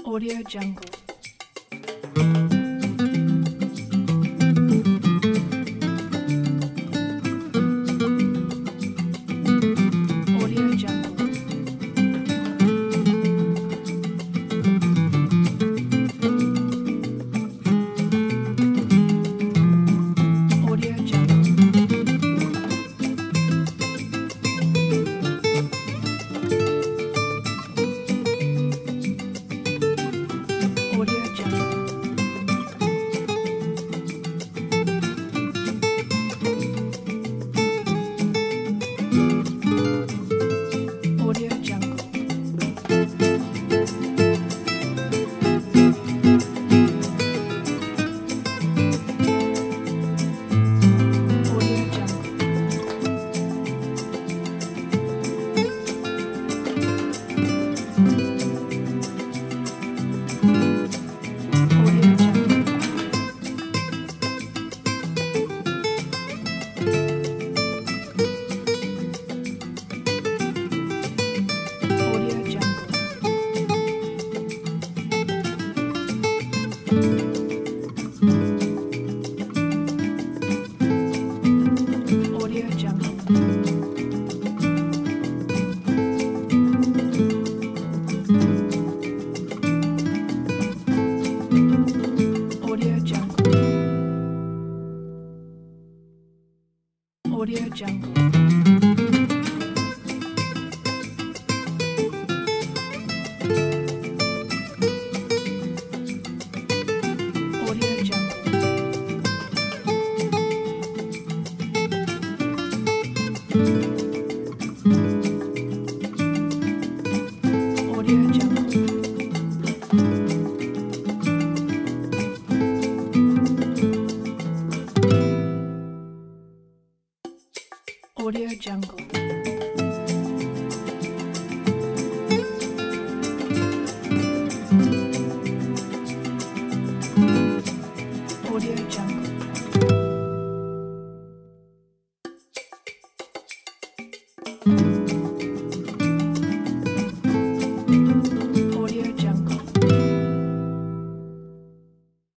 Audio Jungle. Audio Jungle. Audio Jungle. Audio Jungle. Audio Jungle. Audio Jungle. Audio Jungle. Audio Jungle. Audio Jungle. Audio Jungle. Audio Jungle. Audio Jungle. Audio Jungle. Audio Jungle.